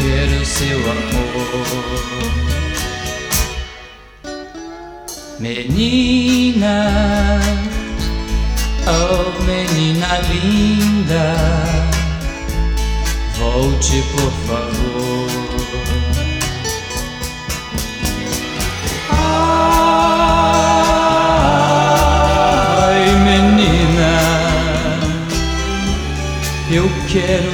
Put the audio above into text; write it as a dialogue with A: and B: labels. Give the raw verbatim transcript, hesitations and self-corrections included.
A: quero seu amor. Menina, oh menina linda, volte por favor. Ai menina, eu quero